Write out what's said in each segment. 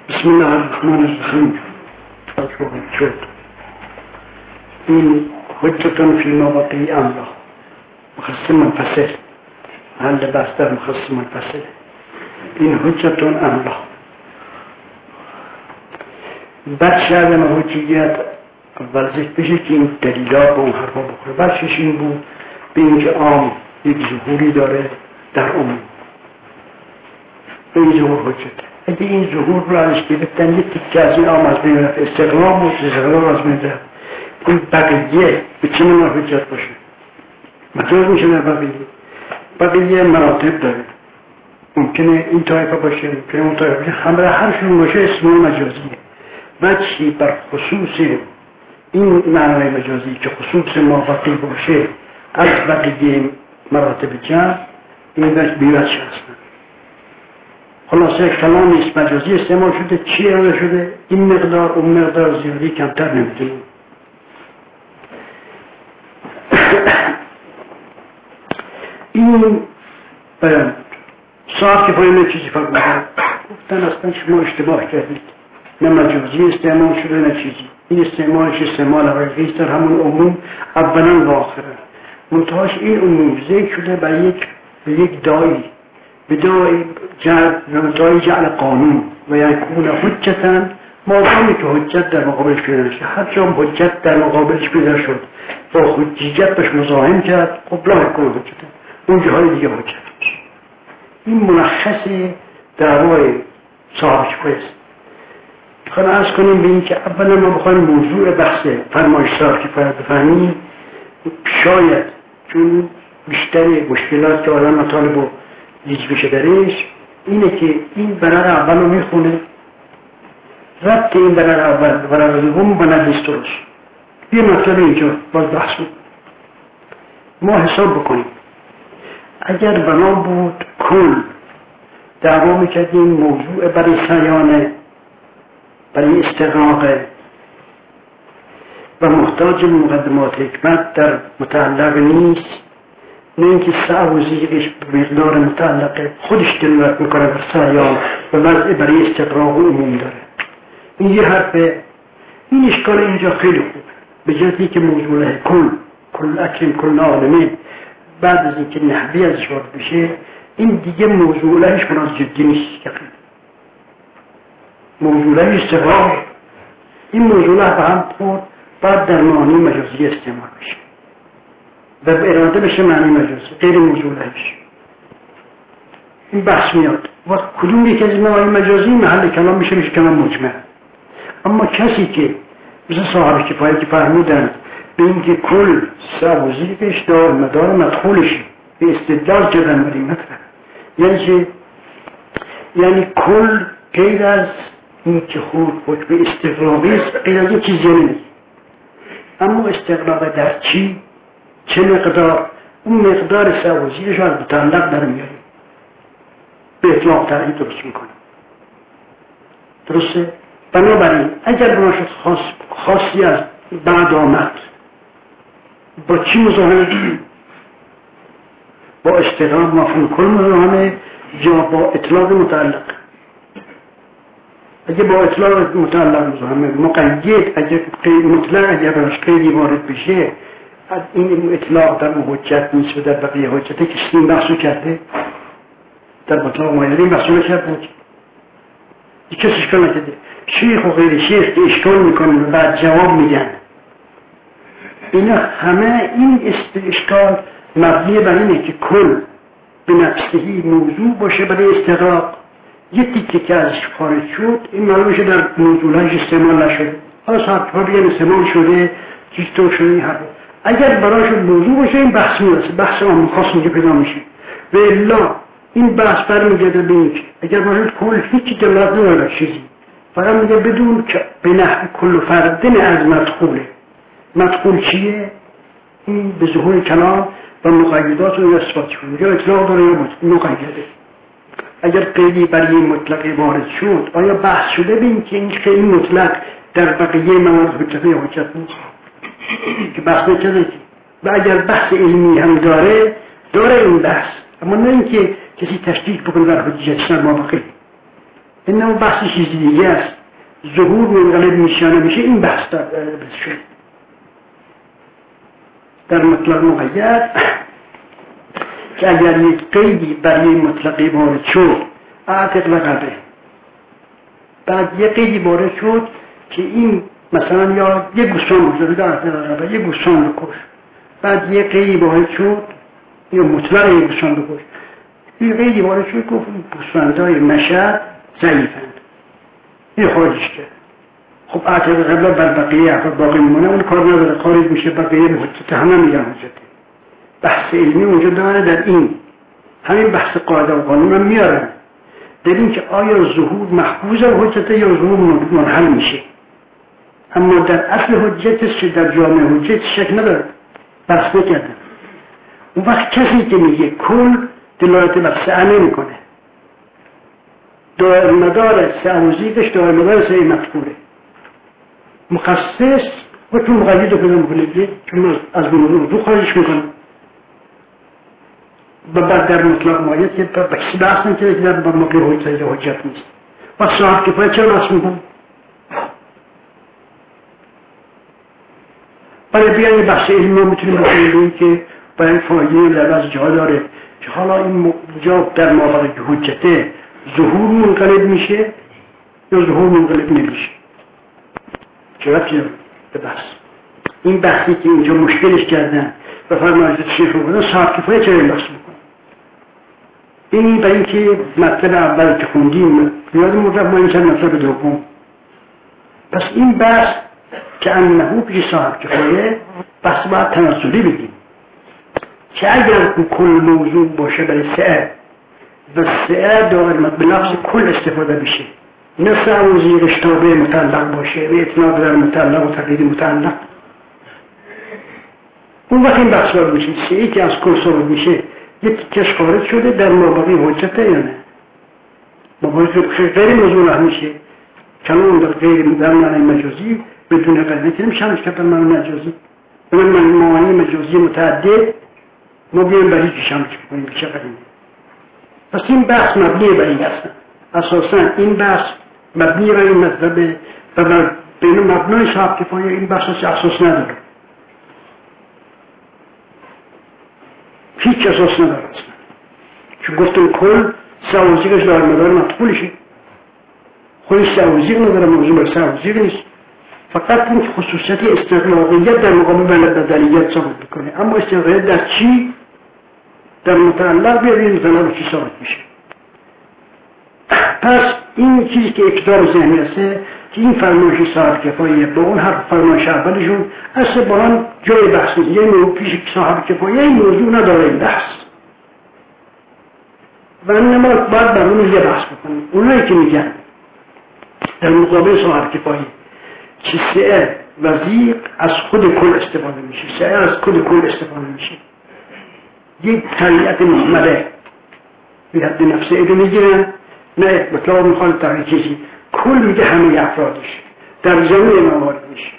بسم الله الرحمن الرحیم. شد این حجتون فی مواقع املا مخصص منفصل، محل بحث در مخصص منفصل. این حجتون املا بخش عدم حجیت اول ذکر بشه که این دلیلات به اون حرفا بخوره. بخشش این بود به اینکه عام یک ظهوری داره در عموم، به این ظهور حجت. اگه این ظهور رو ازش گرفتن یک تکه از این عام از بین رفت، استقلال و استقلال از بین رفت، این بقیه به چه منوع حجت باشه؟ مجاز میشه در بقیه مراتب داره. ممکنه این طایفه باشه، ممکنه اون طایفه باشه، همراه هرشون باشه اسم مجازیه. وجهی بر خصوص این معنای مجازی که خصوص موقعی باشه از بقیه مراتب جمع، این وجه بیوجه هستن. خلاصه کلام نیست مجازی استعمال شده. چی اراده شده؟ این مقدار اون مقدار زیادی کمتر نمیتونیم. این بیان صاحب که پایین چیزی فرق میکنه، گفتن اصلا شما اشتباه کردید، نه مجازی استعمال شده نه چیزی. این استعمالش استعمال حقیقی در همون عموم اولا و آخرا. منتهاش این عموم ذکر شده به یک دایی، به دایی جعل قانون و یکون حجتا، مادامی که حجت در مقابلش پیدا نشه. هر جا حجت در مقابلش پیدا شد با حجیت بهش مزاحم کرد، خب لا یکون حجتا، اون جاهای دیگه حجت میشه. این ملخص دعوای صاحب کفایه است. میخوام عرض کنیم به این که اولا ما بخوایم موضوع بحث فرمایش صاحب کفایه بفهمیم، شاید چون بیشتر مشکلات که آدم مطالب رو دیج بشه درش اینه که این بنر اول رو میخونه، ربط این بنر اول بنر دوم بنر نیست درست. یه مطلب اینجا باز بحث بود. ما حساب بکنیم اگر بنا بود کل دعوا میکردیم موضوع برای سیانه، برای استقراقه و محتاج مقدمات حکمت در متعلق نیست، نه اینکه سعی و زیغش به مقدار متعلقه خودش دلالت میکنه بر سیان و وضع برای استقراق و عموم داره. این یه حرفه. این اشکال اینجا خیلی خوبه، به جهتی که موضوع کل اکرم کل عالمه بعد از اینکه نحوی ازش وارد بشه، این دیگه موضوعش مناز جدی نیست. که موضوعش استقراق، این موضوع به هم خورد، بعد در معانی مجازی استعمال بشه و به اراده بشه معنی مجازی، غیر موضوعش. این بحث میاد و کدوم یک از معانی مجازی محل کلام میشه کلام مجمل. اما کسی که مثل صاحب کفایه که فرمودن به اینکه کل سوزیقش دار مدار مدخولشی به استدلال کردن بر این مطلب، یعنی کل غیر از این که خود به استقراقی است، غیر از این چیزی نیست. اما استقراق در چی؟ چه مقدار؟ اون مقدار سوزیقش از متعلق در میاریم، به اطلاق ترهی درست میکنیم. درسته؟ بنابراین اگر بناشد خاصی از بعد آمد، با چی مزاحمه؟ با استقراق مفهوم کل مزاحمه یا با اطلاق متعلق؟ اگه با اطلاق متعلق مزاحمه، مقید اگر مطلق اگر براش قیدی وارد بشه، از این اطلاق در حجت نیست و در بقیه حجته که این بحثو کرده در مطلق مایده این بحثو کرده کسی اشکال نکرده. شیخ و غیر شیخ که اشکال میکنن و بعد جواب میدن، اینا همه این اشکال مبنی بر اینه که کل به نفسهی موضوع باشه برای استقراق. یه تیکه که ازش خارج شد این معلومشه در موضوعش استعمال نشده، حالا صاحب کفایه بگن استعمال شده چیز تو شده. این حرف اگر براش موضوع باشه این بحث میرسه، بحث هم خاص میگه پیدا میشه. و الا این بحث برمیگرده به این که اگر براش کل هیچی دلالت نداره چیزی، فقط میگه بدون که به نحو کل فردن از مدخوله. مدخول چیه؟ این به ظهور کلام و مقیدات و اثبات کنه، یا اطلاق داره یا مقیده. اگر قیدی برای مطلق وارد شد، آیا بحث شده به این که این خیلی مطلق در بقیه موارد حجت یا حجت نیست؟ که بحث نکرده. و اگر بحث علمی هم داره این بحث، اما نه اینکه کسی تشدید بکنه در حجت ما بقیه. این اون بحث چیزی دیگه است. ظهور منقلب میشه یا نمیشه، این بحث در شد. در مطلق مقید که اگر یک قیدی برای مطلقی وارد شد اعتق لقبه، بعد یک قیدی وارد شد که این مثلا یا یک گوسفند بزرگ در اعتق لقبه، یک گوسفند رو کش، بعد یک قیدی وارد شد یا مطلق یک گوسفند رو کش، یک قیدی وارد شد گفت گوسفندهای مشهد ضعیفند، این خارجش کرد. خب اعتق لقبه بر بقیه افراد باقی میمونه، اون کار نداره، خارج میشه، بقیه حجت همه میگن حجته. بحث علمی اونجا داره در این همین بحث قاعده و قانون هم میارن در این که آیا ظهور محفوظ حجته یا ظهور منحل میشه. اما در اصل حجتش که در جامعه حجت شک نداره، بحث نکردن. اون وقت کسی که میگه کل دلالت بر سعه نمی کنه، دائر مدار سعه و زیدش دائر مدار سعه مفعوله، مخصص و تو مقید رو پیدا میکنه چون از موضوع خارجش میکنه و بعد در مطلق مقید که بکسی بحث نکنه که در موقع حجت نیست و صاحب کفایه چرا بحث میکنه. برای بیان بحث علمی ما میتونیم بکنیم که باید فایده لباس جا داره که حالا این جا در مابقی حجته ظهور منقلب میشه یا ظهور منقلب نمیشه. چرا به بحث این بحثی که اینجا مشکلش کردن و فرمایش شیخ رو بودن صاحب کفایه چرا این بحث میکنن. این برای اینکه مطلب اول که خوندیم یادمون رفت ما این چند مطلب دوم. پس این بحث که انهو پیش صاحب کفایه بحث باید تناسلی بگیم که اگر کل موضوع باشه برای سعه و سعه دائما به لفظ کل استفاده بشه، نه سعه و زیغش تابع متعلق باشه و اطلاق در متعلق و تقیید متعلق، اون وقت این بحث باید میشه سعه که از کل صورت میشه یکی کش خارج شده در مابقی حجته یا نه. مابقی غیر موضوع له میشه کلام در غیر در معنی مجازی بدون قضیه که نمیشه همش کردن معنی مجازی به معنی مجازی متعدد ما بیایم برای چی شمش بکنیم که چقدر این. پس این بحث مبنی بر این هستن. اساسا این بحث مبنی بر این مطلبه و بین مبنای صاحب کفایه این بحث اساس نداره، هیچ اساس نداره اصلا. چون گفتم کل سوازیقش دار مدار مطبولشه، خودش سوازیق نداره، موضوع بر سوازیق نیست، فقط این خصوصیت استقلاقیت در مقابل بدلیت ثابت میکنه. اما استقلاقیت در چی؟ در متعلق بیاریم متعلق چی ثابت میشه. پس این چیزی که اکتار ذهنی هسته که این فرمایش صاحب کفایه با اون هر فرمایش اولشون اصلا با هم جای بحث نیست. یه موضوع پیش صاحب کفایه این موضوع نداره این بحث و انما باید بر اون یه بحث بکنیم. اونایی که میگن در مقابل صاحب کفایه که سعه و زیق از خود کل استفاده میشه، سعه از خود کل استفاده میشه، یک طریقت محمده به حد نفسه ایده میگیرن، نه مطلب میخواد تغییر چیزی، کل میگه همه افرادش در جمعی موارد میشه.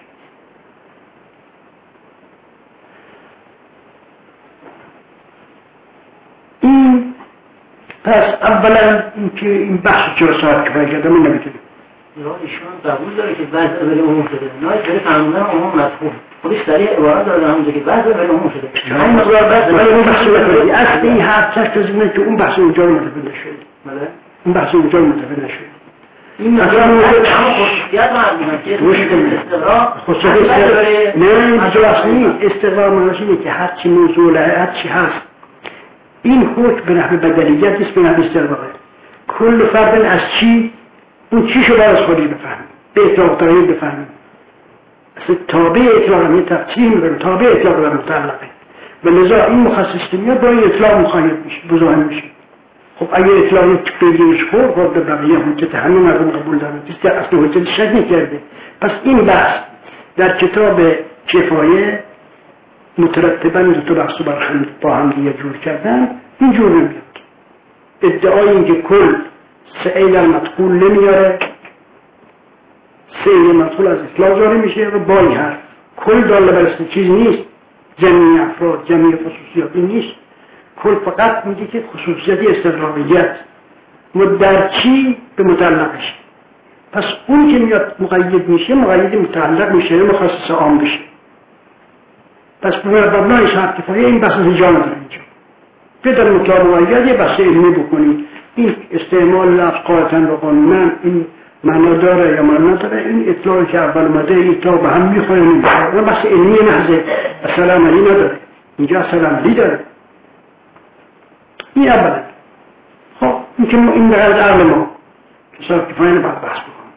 این پس اولا اینکه این بحث چرا صاحب کفایه کرده من نمیتونیم ایشون قبول داره که بعض اولی عموم شده، نه داره فرمودن عموم مفهوم خودش سریع عبارت داره همونجا که بعض اولی عموم شده. همین مقدار بعد ولی اون بحث نکنید اصل این حرف چشت روزی که اون بحث اونجا رو متفق نشد. بله اون بحث اونجا رو متفق نشد. این اصلا همون خصوصیت مرمونن که خصوصیت نه اینجا اصلی استقرار مناشینه که هرچی موضوع له هرچی هست این حکم به نحو بدلیت نیست، به نحو استقراره. کل فرد از چی اون چیشو باید از خودی بفهمیم، به اطلاق تغییر بفهمیم. اصلا تابع اطلاق هم یه تفسیر میکنیم، تابع اطلاق در متعلقه و لذا این مخصص که میاد با این اطلاق مخالف میشه، بزاهم میشه. خب اگه اطلاقی بگیرش خور خود به بقیه حجت همه مردم قبول دارن، کسی در اصل حجت شک نکرده. پس این بحث در کتاب کفایه مترتبا دو تا بحث با هم دیگه جور کردن اینجور نمیاد. ادعای این که کل سعی در مدخول نمیاره، سعی مدخول از اطلاق جاری میشه و با این حرف کل داله بر اسم چیز نیست، جمعی افراد جمعی خصوصیاتی نیست. کل فقط میگه که خصوصیتی استقلالیت در چی؟ به مطلقش. پس اون که میاد مقید میشه مقید مطلق میشه، مخصص عام بشه. پس بر مبنای شرط کفایه این بحث اینجا نداره. اینجا بدر مطلق مقید یه بحث علمی بکنید، این استعمال لفظ قاطعا و قانونا این معنا داره یا معنا نداره، این اطلاعی که اول اومده این اطلاع به هم میخوره نمیخوره، اون بحث علمی محض اصلا عملی نداره. اینجا اصلا عملی داره. این اولا. خب این که این در عقل ما شرط کفایه رو باید بحث بکنیم.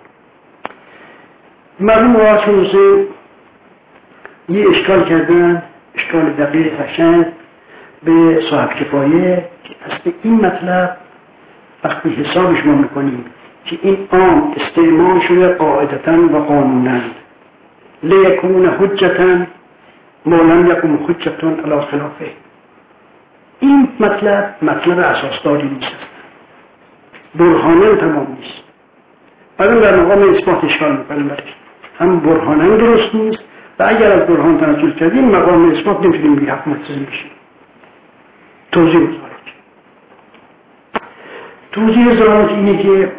مردم روزه یه اشکال کردن، اشکال دقیق قشنگ به صاحب کفایه که اصل این مطلب وقتی حسابش ما میکنیم که این عام استعمال شده قاعدتاً و قانوناً لیکون حجتاً ما لم یکن حجتاً علی خلافه، این مطلب اساسداری نیست، برهانه تمام نیست. بعدم در مقام اثبات اشکال میکنیم برش، هم برهانه درست نیست و اگر از برهان تناسل کردیم مقام اثبات نمیتونیم بی حق ملتزم بشیم. توضیح زرارت اینه که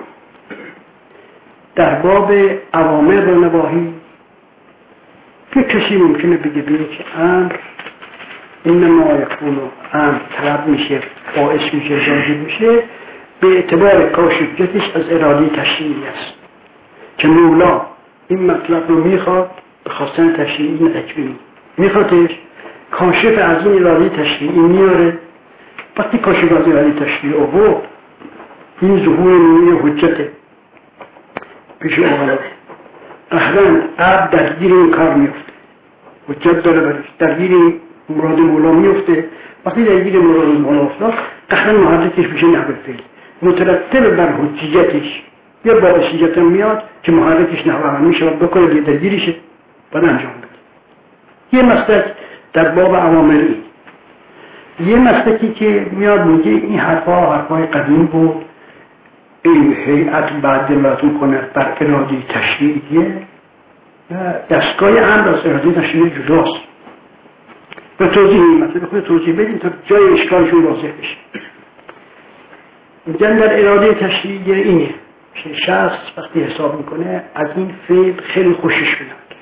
در باب اوامر و نواهی که کسی ممکنه بگه که امر اینما یکون امر طلب میشه، باعث میشه، واجب میشه به اعتبار کاشفیتش از اراده تشریعی است که مولا این مطلب رو میخواد به خواستن تشریعی نه تکوینی، میخوادش کاشف از این اراده تشریعی میاره. وقتی کاشف از اراده تشریعی آورد این ظهور نوعی حجته پیش اولا احرام عبد درگیر این کار میفته، حجت داره برش، درگیر مراد مولا میفته. وقتی درگیر مراد مولا افتاد قهرن محرکش میشه نحو فعل، مترتب بر حجیتش یا باعثیت میاد که محرکش نحو عمل میشه و بکنه دیگه درگیرشه بعد انجام بده. یه مسلک در باب اوامری، یه مسلکی که میاد میگه این حرفای قدیم بود، این هیئت بعد دلاتون کنه بر اراده تشریعیه، دستگاه امر از اراده تشریعی جداست. به توضیح این مطلب خود توضیح بدیم تا جای اشکالشون واضح بشه. میگن در اراده تشریعی اینه که شخص وقتی حساب میکنه از این فعل خیلی خوشش میاد،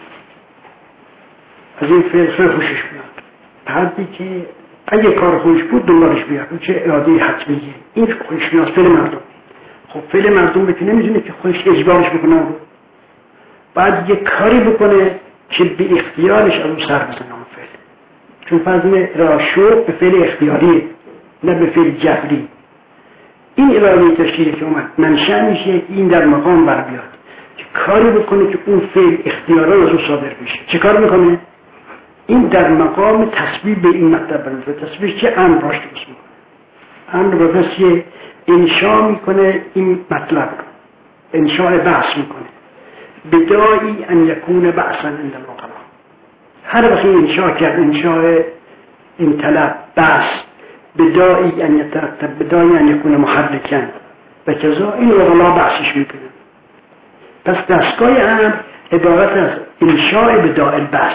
از این فعل خیلی خوشش میاد، حدی که اگه کار خوش بود دنبالش بیاد، چه اراده حتمیه این خوشش میاد فعل مردم. خب فعل مردم به که نمیدونه که خودش اجبارش بکنه، بعد یه کاری بکنه که به اختیارش از اون سر بزنه اون فعل، چون فضل راشو به فعل اختیاری نه به فعل جبری. این اراده تشریعی که اومد منشأ میشه که این در مقام بر بیاد که کاری بکنه که اون فعل اختیارا از اون صادر بشه. چه کار میکنه؟ این در مقام تصویب به این مطلب برمیشه. تصویب که امر راش درست میکنه، امر رو بسیه انشاء میکنه، این مطلب رو انشاء بحث میکنه بدایی ان یکون بحثا عند العقلا. هر وقت انشاء کرد انشاء این طلب بحث بدایی ان یترتب بدایی ان یکون محرکا و کذا، این عقلا بحثش میکنه. پس دستگاه امر عبارت از انشاء بداء البحث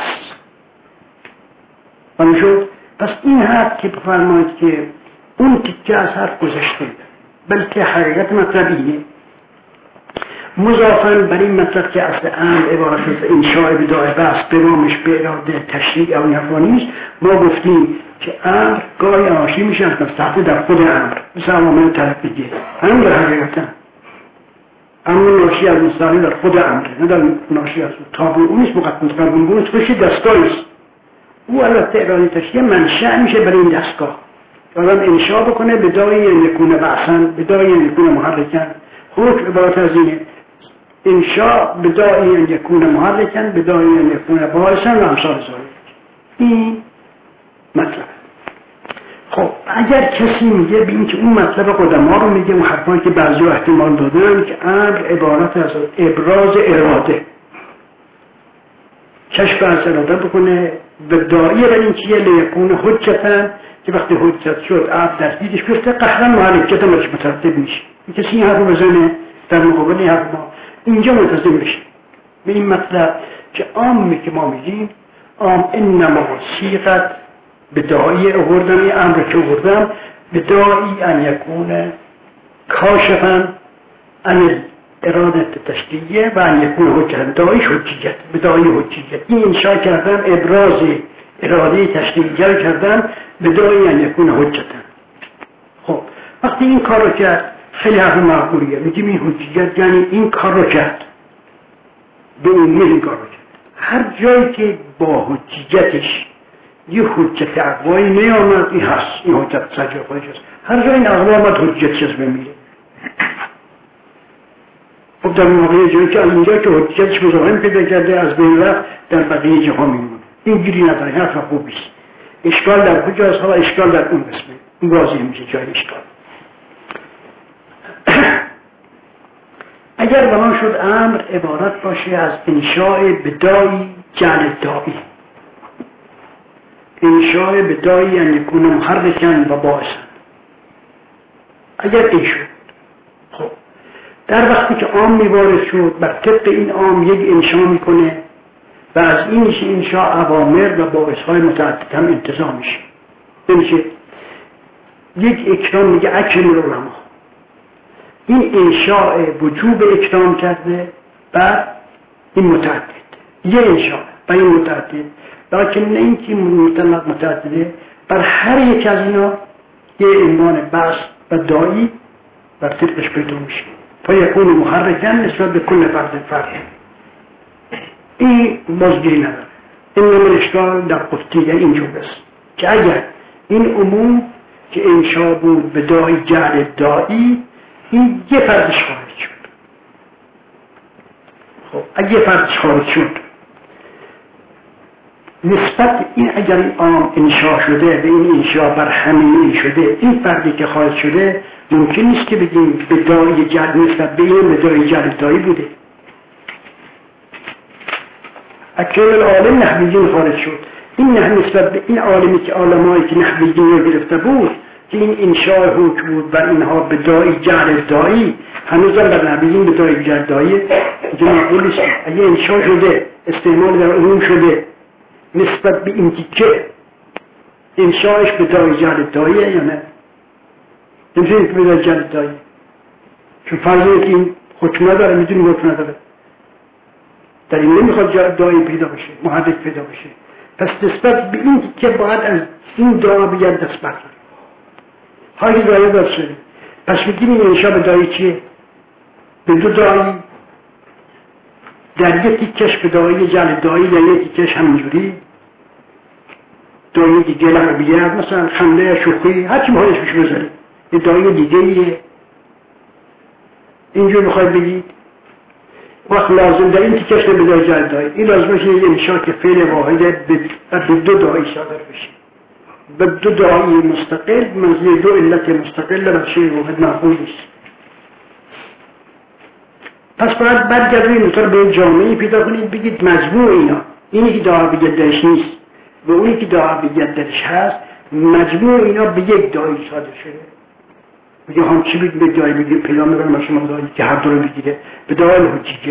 شد. پس این حرف که بفرمایید که اون تیکه از حرف گذشته، بلکه حقیقت مطلب اینه مضافاً بر این مطلب که اصل امر عبارت از انشاء بداء بحث برامش به اراده تشریع او نفانیست. ما گفتیم که امر گاهی آشی میشه از مصلحت در خود امر، مثل عوامل طلبیه امر حقیقتا امر ناشی از مصلحت در خود امر، نه در ناشی از تابع اون نیست، مقدمت قربون توش دستگاهیست. او البته اراده تشریع منشأ میشه برای این دستگاه آدم انشاء بکنه بدایی یکون بحثا بدایی یکون محرکا. خروج عبارت از اینه انشاء بدایی یکون محرکا بدایی یکون باعثا و امثال ذالک. این مطلب. خب اگر کسی میگه به این که اون مطلب قدما رو میگه، اون حرفایی که بعضی احتمال دادن که امر عبارت از ابراز اراده، کشف از اراده بکنه بدایی بر این چیه لیکون حجتا، که وقتی حجت شد عبد در دیدش بیفته قهرن محرکت همش مترتب میشه. کسی این حرف رو بزنه در مقابل این حرف ما اینجا ملتزم بشه به این مطلب که عامی که ما میگیم عام انما صیغت بدایی آوردم، این امر که آوردم بدایی ان یکون کاشفا عن اراده تشریعیه و ان یکون حجتا داعیش حجیت به داعی حجیت. این انشا کردن ابراز اراده تشریعیه رو کردن به داعی ان یکون حجتا. خب وقتی این کار رو کرد خیلی حرف معقولیه، میگیم این حجیت یعنی این کار رو کرد، به اون این کار رو کرد. هر جایی که با حجیتش یه حجت اقوایی نیامد این هست، این حجت سجا خودش هست. هر جایی این اقوا آمد حجتش از بمیره. خب در موقع جایی که اینجا که حجتش مزاحم پیدا کرده از بین رفت در بقیه جاها میمونه. این گیری نداره، حرف خوبیست. اشکال در کجاست؟ حالا اشکال در اون قسمه، این واضح میشه جای اشکال. اگر بنا شد امر عبارت باشه از انشاء بدایی جعل دائی، انشاء بدایی ان یکون محرکن و باعثن، اگر این شد خب در وقتی که عام میوارد شد بر طبق این عام یک انشاء میکنه و از این انشاء اوامر و باعثهای متعدد هم انتظام میشه. نمیشه یک اکرام میگه اکرم العلماء، این انشاء وجوب اکرام کرده و این متعدد یه انشاء و این متعدد، لیکن نه اینکه مطلق متعدده، بر هر یک از اینا یه عنوان بحث و دائی بر طبقش پیدا میشه فیکون محرکن نسبت به کل فرد. این بازگیری نداره. این نمون اشکال در قطعیه اینجور است که اگر این عموم که انشاء بود به دائی جعل دائی، این یه فردش خارج شد. خب اگه یه فردش خارج شد نسبت این اگر این عام انشاء شده و این انشاء بر همین شده، این فردی که خارج شده ممکن نیست که بگیم به دائی جعل نسبت به این به دائی جعل دائی بوده. اکرم العالم نحویین خارج شد، این نه نسبت به این عالمی که عالمایی که نحویین رو گرفته بود که این انشاء حکم بود و اینها به دائی جعل دائی، هنوزم در نحویین به دائی جعل دائی اینجا معقول است. اگه انشاء شده استعمال در عموم شده نسبت به این که انشاءش به دائی جعل داییه یا نه؟ نمیشه که به دائی جعل دایی، چون فرضه که این حکم نداره، میدونی حکم نداره، در این نمیخواد جعل دایی پیدا بشه، محرک پیدا بشه. پس نسبت به این که باید از این دعا بگرد دست برداره هایی دایی دست شده. پس میگیم این انشاء به دایی چیه؟ به دو دایی، در یکی کش به دایی جعل دایی، در یکی کش همینجوری دایی دیگه لغویت، مثلا خنده شوخی هرچی محالش بشه بذارید، یه دایی دیگه ایه. اینجور میخواید بگید وقت لازم در این تیکش به دایی جعل دایی، این لازم باشه یه انشاء که فعل واحده به دو دایی صادر بشه، به دو دایی مستقل منزل دو علت مستقل و شیء واحد معقول است. پس باید برگردید اینطور به جامعه پیدا کنید بگید مجموع اینا، اینی که دعا بگید درش نیست و اونی که دعا بگید درش هست، مجموع اینا به یک دایی صادر شده. میگه هم چی بگید به دایی بگید پیدا میکنم شما دایی که هر دو رو بگیره به دایی حجیجه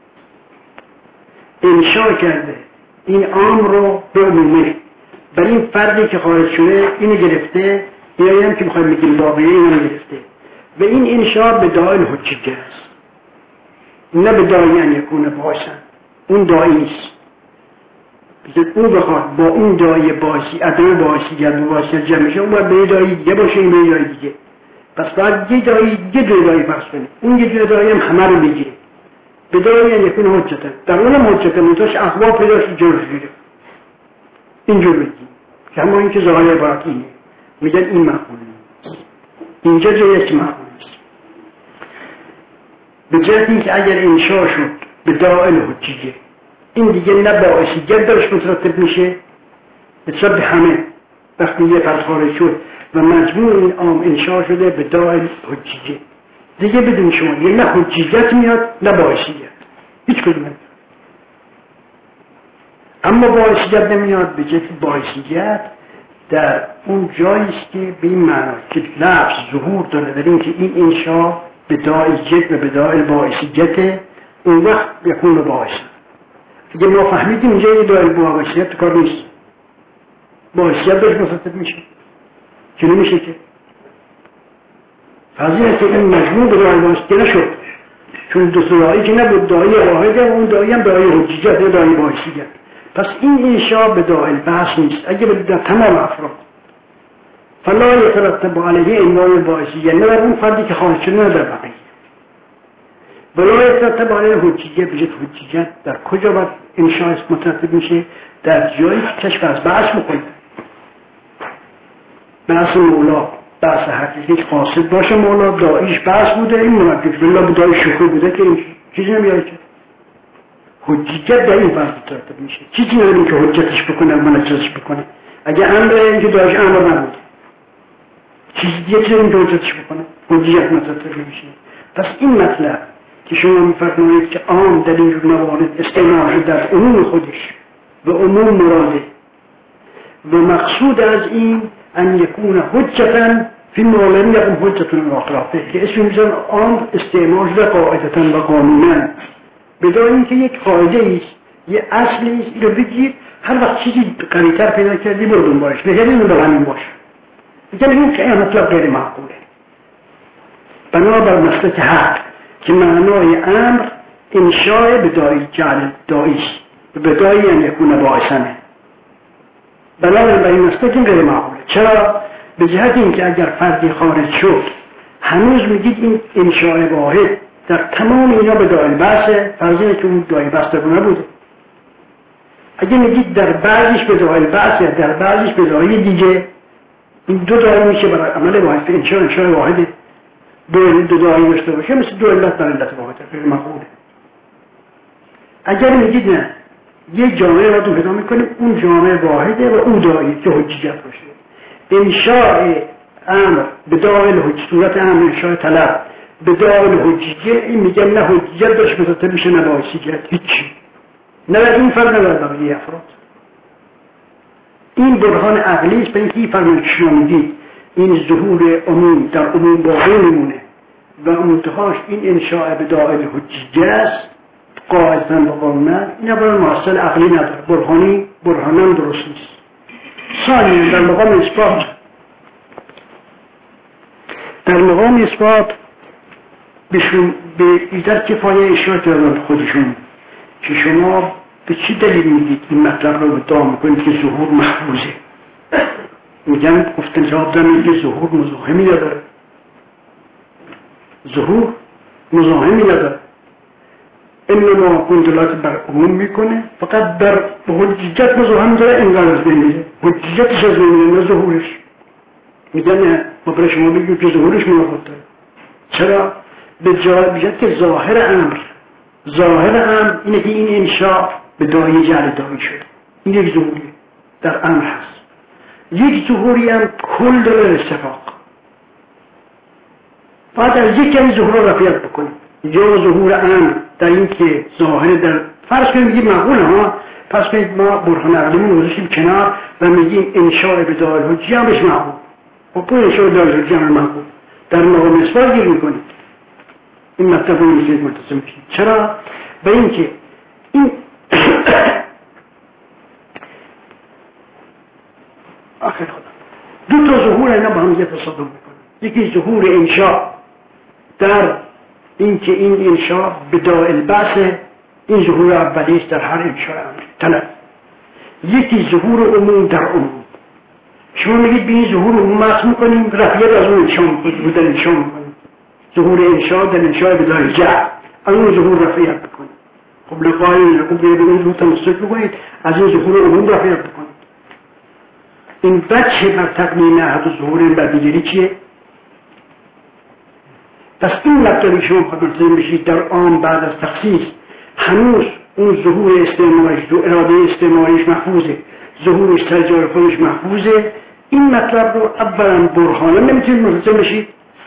انشاء کرده این عام رو به عمومه، برای این فردی که خارج شده اینو گرفته، یا هم که میخوایم بگیم واقعی اینو گرفته و این انشاء به دایی حجیجه است، نه به دایی ان یکون باشن. اون دایی نیست، بذارید اون بخواد با اون دایی باشی عدم باشی یا دو باشی جمعشه، اون باید به دایی دیگه باشه، این به دایی دیگه. پس باید یه دایی یه دو دایی فرض کنید، اون یه دو دایی هم همه رو بگیره به دایی ان یکون حجتا، در اونم حجتا منتاش اخبار پیداش جرش گیره. اینجور بگیم که همه این که ظاهر عبارت اینه، میگن این معقول نیست، اینجا جایی که معقول نیست. به جهت این که اگر انشاء شد به دائل حجیه، این دیگه نه باعثیت درش مترتب میشه نسبت به همه. وقتی یه فرد خارج شد و مجموع این عام انشاء شده به دائل حجیه، دیگه بدون شما یه نه حجیت میاد نه باعثیت، هیچ کدوم نمیاد. اما باعثیت نمیاد به جهت باعثیت در اون جاییست که به این معنا که لفظ ظهور داره در این که این انشاء به دائیت و به دائل باعثیت، اون وقت یکون رو باعث. اگه ما فهمیدیم اینجا یه دائل باعثیت کار نیست، باعثیت بهش مصدق میشه که نمیشه که از این که این مجموع به داعی واسطه نشد، چون دو داعی که نبود، داعی واحده و اون داعی هم داعی حجیت یا داعی باعثیت. پس این انشاء به داعی بحث نیست. اگه در تمام افراد فلا یترتب علیه انواع باعثیت، نه در اون فردی که خارج شده، نه در بقیه. ولا یترتب علیه حجیت، بجد حجیت در کجا باید انشاء مترتب میشه؟ در جایی که کشف از بحث میکنه، بحث مولا، بحث حقیقی که قاصد باشه مولا، داعیش بحث بوده، این منافق بالله به داعی شوخی بوده که این چیزی نمیاره که حجیت در این فرض مترتب میشه. چیزی نداریم که حجتش بکنه و منجزش بکنه. اگه امره اینکه داعیش امر نبوده، چیزی دیگه چیزی که حجتش بکنه حجیت مترتب میشه. پس این مطلب که شما میفرمایید که عام در این جور موارد استعمال شده در عموم خودش و عموم مراده و مقصود از این ان یکون حجتا فی معلم یکون حجتا الاخرافه که اسم میزن عام استعمال شده قاعدتا و قانونا، بدون اینکه یک قاعده ایست، یه اصلی ایست، اینو بگیر هر وقت چیزی قریتر پیدا کردی برو دنبالش، نگردی اون به همین باش. میگم این که مطلب غیر معقوله. بنابر مسلک حق که معنای امر انشاء به داعی جعل داعیست، به داعی ان یکون باعثنه. بنابراین این مسلک این غیر معقوله. چرا؟ به جهت اینکه اگر فردی خارج شد هنوز میگید این انشاء واحد در تمام اینا به داعی بحثه، فرض که اون داعی بحث نبوده. اگه میگید در بعضیش به داعی بحثه، در بعضیش به داعی دیگه، این دو داعی میشه برای عمل واحد. انشاء واحده دو داعی داشته باشه مثل دو علت در علت واحده، غیر معقوله. اگر میگید نه یه جامعه رو پیدا میکنیم اون جامعه واحده و اون داعی که حجیت باشه، انشاء امر به داعی صورت امر انشاء طلب به داعی حجیت، این میگن نه حجیت داشت مترتب میشه نه باعثیت، هیچی، نه در این فرد نه در بقیه افراد. این برهان عقلی است. به اینکه این فرمان شما میگید این ظهور عموم در عموم باقی میمونه و منتهاش این انشاء به داعی حجیت است قاعدتاً و قانوناً، این برای محصل عقلی نداره، برهاناً درست نیست. ثانیاً در مقام اثبات بهشون به ایدر کفایه اشاره کردن خودشون که شما به چی دلیل میگید این مطلب رو ادعا میکنید که ظهور محفوظه؟ میگن گفتن جواب دارن میگه ظهور مزاحمی نداره، ظهور مزاحمی نداره، انما دلالت بر عموم میکنه، فقط در حجیت مزاحم داره، انقدر از بین میره، حجیتش از بین میره نه ظهورش. میگن ما برای شما بگیم که ظهورش منافات داره. چرا؟ به جای که ظاهر امر اینه که این انشاء به داعی جعل داعی شده، این یک ظهوری در امر هست. یک ظهوری هم کل داره استفاق، باید از یک کمی ظهور رو رفیت بکنیم. یا ظهور امر در این که ظاهر در فرض کنیم بگیم معقوله ها، پس کنید ما برهان عقلیمون گذاشتیم کنار و میگیم انشاء به داعی حجیت هم بهش معقول. خب اون انشاء به داعی حجیت هم معقول در مقام اثبات گیر میکنید. این مطلب رو میگید ملتزم بشید. چرا؟ به این که این آخر خدا دو تا ظهور اینا با هم یه تصادم میکنه. یکی ظهور انشاء در این که این انشاء به داعی البعث، این ظهور اولیست در هر انشاء طلب. یکی ظهور عموم در عموم. شما میگید به این ظهور عموم مقصد میکنیم رفیت از اون انشاء میکنیم، ظهور انشاء در انشاء به داعی جعل از اون ظهور رفیت بکنیم. خب لقای لکم بیرون رو تمسک بکنید از این ظهور عموم رفیت بکنید. این بچه بر تقنین احد ظهور بر دیگری چیه؟ پس این مطلبی شما ملتزم بشید در عام بعد از تخصیص هنوز اون ظهور استعماریش، اراده استعماریش محفوظه، ظهورش تجار خودش محفوظه. این مطلب رو اولا برهانه نمیتونید ملتزم بشید.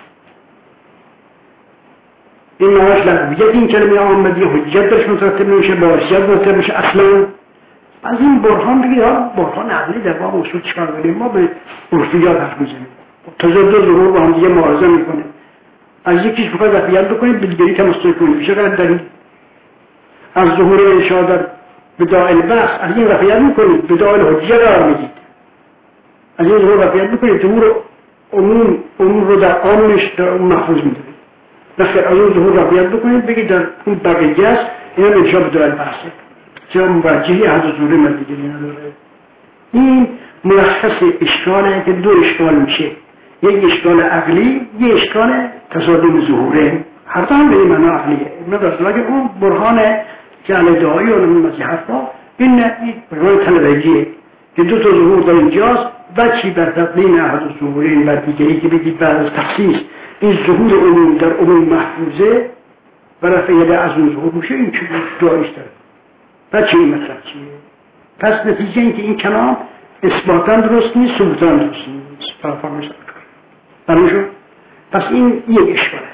این نواش لغویت این کلمه آمدی حجت درش مترتب نمیشه، باعثیت مترتب میشه اصلا. از این برهان بگید ها برهان عقلی در باب اصول چیکار داریم؟ ما به عرفیات حرف میزنیم، تضاد ظهور با هم دیگه معارضه میکنه. از یکیش بخواید رفیت بکنید به دیگری تمسک کنید، میشه رد دارید. از ظهور انشاء در به داعی البعث از این رفیت میکنید، به داعی حجیت قرار میدید. از این ظهور رفیت میکنید، ظهور اون رو در عامش در اون محفوظ میداره. نخیر از اون ظهور رعایت بکنید بگید در اون بقیه است این هم انشاء بدار البحثه چرا موجهی از ظهور من دیگری نداره. این ملخص اشکاله که دو اشکال میشه، یک اشکال عقلی، یک اشکال تصادم ظهوره. هر دو هم به این معنا عقلیه. ابن اون برهان جعل دعایی و نمیم حرفا این برهان طلبگیه که دو تا ظهور در اینجاست و چی بر تقدیم احد ظهورین بر دیگری که بگید بعد از تخصیص این ظهور عموم در عموم محفوظه و رفعه از اون ظهور میشه این چی دعایش داره و چی این مطلب چیه. پس نتیجه این که این کلام اثباتاً درست نیست، ثبوتاً درست نیست. فراموش نکنید. پس این یک اشکاله.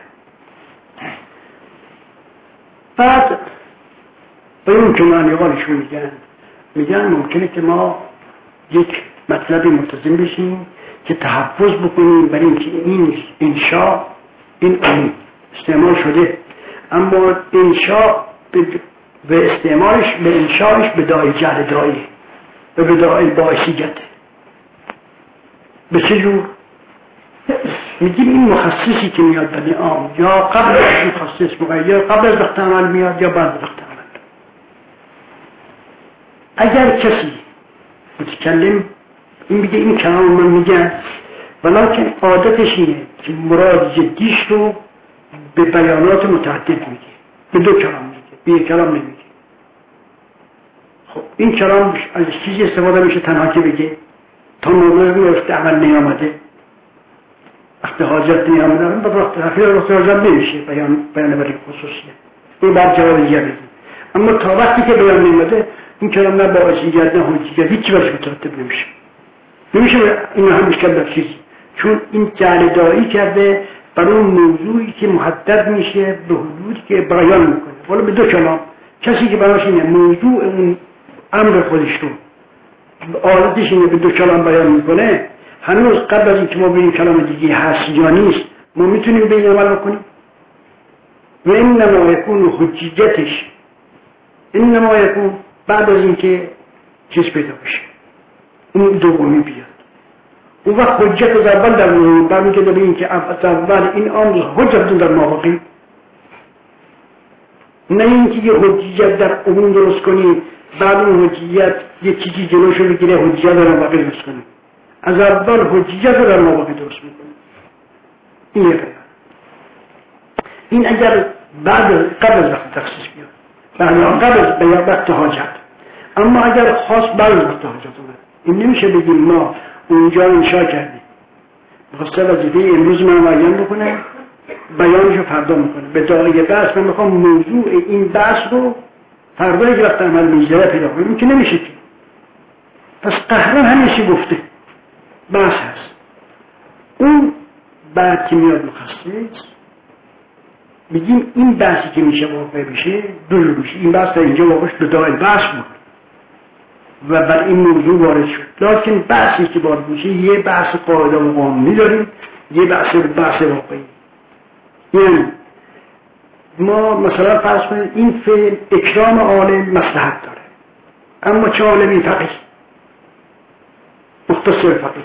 بعد به اون که معنی‌هاشون میگن ممکنه که ما یک مطلبی ملتزم بشیم که تحفظ بکنیم برای اینکه این انشاء این عموم استعمال شده، اما انشاء به استعمالش به انشاءش به داعی جهل داعی و به داعی باعثیت. به چه جور؟ میگیم این مخصصی که میاد بنی عام یا قبل از مخصص مقید یا قبل از وقت عمل میاد یا بعد از وقت عمل. اگر کسی متکلم این میگه این کلام من میگن ولیکن عادتش اینه که مراد جدیش رو به بیانات متعدد میگه، به دو کلام میگه، به یک کلام نمیگه. خب این کلام از چیزی استفاده میشه تنها که بگه تا موضوعی وقت عمل نیامده، وقت حاجت نیامده، وقت حاجت نمیشه بیان برای خصوصیه. این بعد جواب دیگه بگیم. اما تا وقتی که بیان نیامده این کلام نه با حجیت نه حجیت هیچی برش مترتب نمیشه این هم مشکل در چیزی، چون این جعل داعی کرده برای اون موضوعی که محدد میشه به حدودی که بیان میکنه. ولی به دو کلام کسی که براش اینه موضوع اون امر خودش رو عادتش اینه به دو کلام بیان میکنه، هنوز قبل از اینکه ما ببینیم کلام دیگه هست یا نیست ما میتونیم به این عمل بکنیم. و انما یکون حجیتش انما یکون بعد از اینکه چیز پیدا بشه اون دومی بیاد. اون وقت حجت از اول در مورد برمیگرده به این که از اول این امر حجت در مواقع، نه اینکه یه حجیت در عموم درست کنی بعد اون حجیت یه چیزی جلوشو بگیره حجیت در مواقع درست کنی. از اول حجیت در مواقع درست میکنی. این یه بیان. این اگر قبل از وقت تخصیص بیاد قبل از بیان وقت حاجت. اما اگر خاص بعد از وقت حاجت اومد این نمیشه بگیم ما اونجا انشاء کردیم خواسته وظیفه امروز من معین بکنه بیانشو فردا میکنه به داعی بحث من میخوام موضوع این بحث رو فردا که وقت عمل میذاره پیدا کنیم. این که نمیشه که پس قهران همیشه گفته بحث هست. اون بعد که میاد مخصص بگیم این بحثی که میشه واقع بشه دو جور میشه. این بحث در اینجا واقعش به داعی بحث بود و بر این موضوع وارد شد، لیکن بحثی که وارد میشه یه بحث قاعده و قانونی داریم، یه بحث واقعی. یعنی ما مثلا فرض کنید این فعل اکرام عالم مصلحت داره، اما چه عالمی؟ فقیه، مختصر فقیه.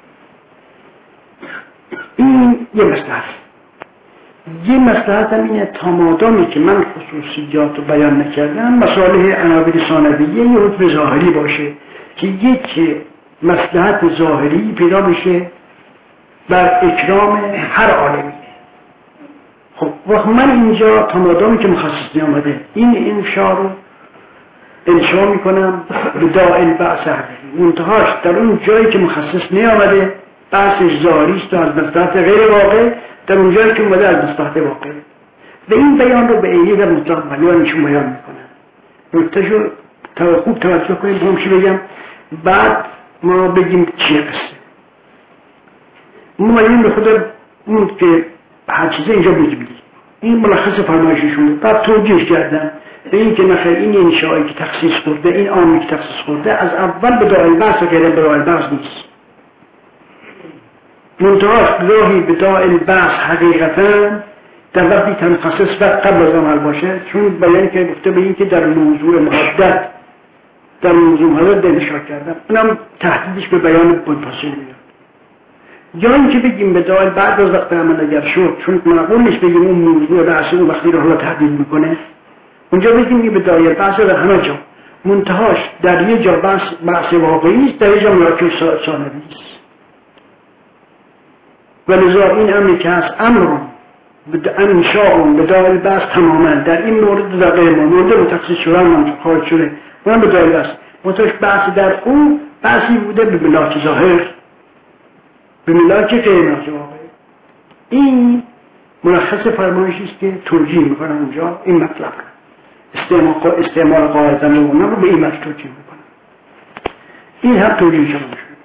این یه مصلحت. یه مصلحت هم اینه تا مادامی که من خصوصیات رو بیان نکردم مصالح عناوین ثانویه یه حکم ظاهری باشه که یک مصلحت ظاهری پیدا بشه بر اکرام هر عالمی. خب وقت من اینجا تا مادامی که مخصص نیامده این انشاء رو انشاء میکنم به داعی بحث منتهاش در اون جایی که مخصص نیامده بحثش ظاهری است و از مصلحت غیر واقع، در اونجایی که اومده از مصلحت واقع و این بیان رو به عینی در مطلق بیانشون بیان میکنن. نکتهشو خوب توجه کنیم همشی بگم بعد ما بگیم چیه قصه. ما این به خود اون که هر چیزه اینجا بگیم این ملخص فرمایششون بعد توجیهش کردن به این که نخیر این انشایی که تخصیص خورده این عامی که تخصیص خورده از اول به داعی بحث و غیره به داعی بحث نیست. منتهاش گاهی به داعی بحث حقیقتا در وقتی تنخصص وقت قبل از عمل باشه، چون بیانی که گفته به این که در موضوع محدد در موضوع محدد انشاء کردن اونم تهدیدش به بیان منفصل میاد. یا اینکه بگیم به دائل بعد از وقت عمل اگر شد، چون معقول نیست بگیم اون موضوع بحث اون وقتی رو حالا تحدید میکنه، اونجا بگیم که به دائل بحث در همه جا، منتهاش در یه جا بحث واقعی است، در یه جا مراکب ثانوی است. ولذا این امری که هست امر انشاء به دائل بحث تماما در این مورد در غیر مورد متخصص شدن من خارج شده اونم به دائل بحث، منتهاش بحث در اون بحثی بوده به ملاک ظاهر، به ملاک غیر واقعی. این ملخص فرمایشی است که توجیه میکنم اونجا این مطلب استعمال قاعده نمونه رو به این مطلب توجیه میکنم. این هم توجیه شما شد.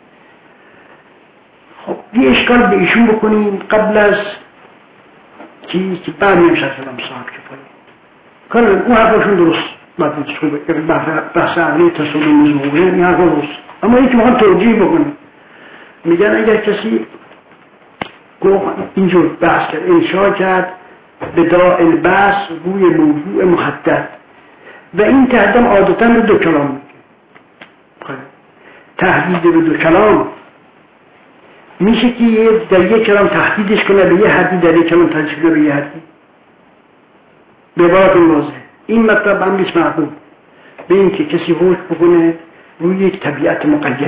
خب یه اشکال به ایشون بکنیم قبل از که بعد نمیشه سلام صاحب کفایی کنم اون حرفاشون درست باید خوبه بحث عقلی تصمیم نزوغه این حرف درست، اما این که میخوام توجیه بکنم میگن اگر کسی اینجور بحث کرد انشاء کرد به دائل بحث روی موضوع محدد و این تحدیم عادتا به دو کلام میگه. تحدید به دو کلام میشه که در یک کلام تحدیدش کنه به یه حدی، در یک کلام تحدیدش کنه به یه حدی. به عبارت واضح این مطلب هم نیست معقول به این که کسی حکم بکنه روی یک طبیعت مقیدی،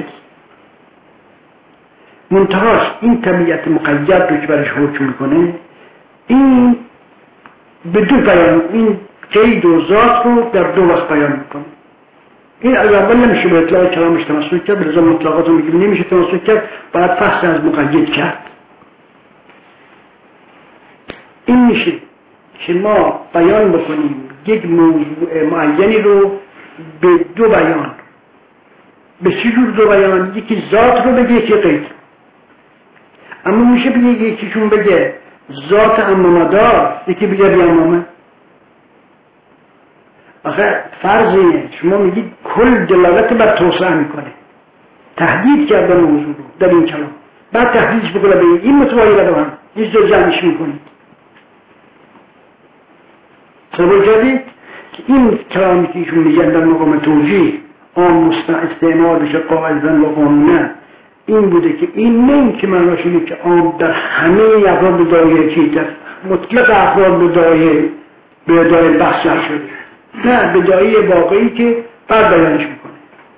منتهاش این طبیعت مقید رو که برش حکم میکنه این به دو بیان، این قید و ذات رو در دو وقت بیان میکنه. این از اول نمیشه به اطلاق کلامش تمسک کرد، به لزوم مطلقات رو میگیم نمیشه تمسک کرد، باید فحص از مقید کرد. این میشه که ما بیان بکنیم یک موضوع معینی رو به دو بیان. به چه جور دو بیان؟ یکی ذات رو بگه یکی قید. اما میشه بگه یکیشون بگه ذات امامدار یکی بگه بیامامه. آخه فرض اینه شما میگید کل دلالت بر توسعه میکنه، تهدید کردن موضوع رو در این کلام، بعد تهدیدش بکنه به این متوایی رو هم هیچ دو جمعش میکنید. سبب کردید که این کلامی که ایشون میگن در مقام توجیه آن استعمال بشه قاعدن و قانونه این بوده که این نه این که من راشونه که آن در همه افراد به دایره چی در مطلق افراد به دایره بحث شده، نه به دایره واقعی که بعد بیانش میکنه.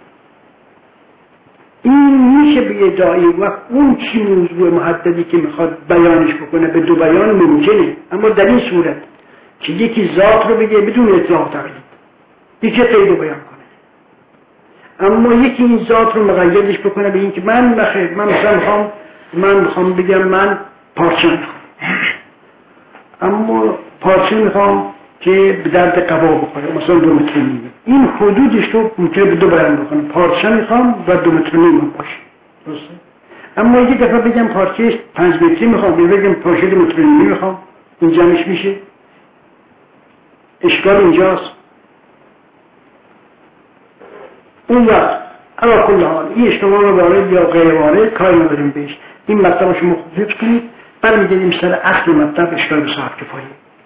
این میشه به یه دایره وقت اون چی موضوع محددی که میخواد بیانش بکنه به دو بیان ممکنه، اما در این صورت که یکی ذات رو بگه بدون اطلاق تقلید، یکی قید رو بیان کنه، اما یکی این ذات رو مقیدش بکنه به این که من مثلا میخوام بگم من پارچه میخوام، اما پارچه میخوام که به درد قبا بخوره، مثلا 2 متر و نیم. این حدودش رو ممکنه به دو بیان بکنه، پارچه میخوام و 2 متر و نیم باشه، درسته؟ اما یک دفعه بگم پارچه 5 متری میخوام، یا بگم پارچه 2 متر و نیم میخوام، این جمعش میشه. اشکال اینجاست. اون وقت علا کل حال این اشتباه رو وارد یا غیر وارد کاری نداریم بهش، این مطلب شما خوب حفظ کنید. برمیگردیم سر اصل مطلب اشکال به صاحب کفایی.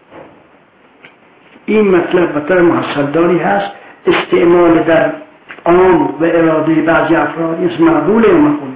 این مطلب مطلب محصل داری هست، استعمال در عام و اراده بعضی افراد این مقبوله یا مقبول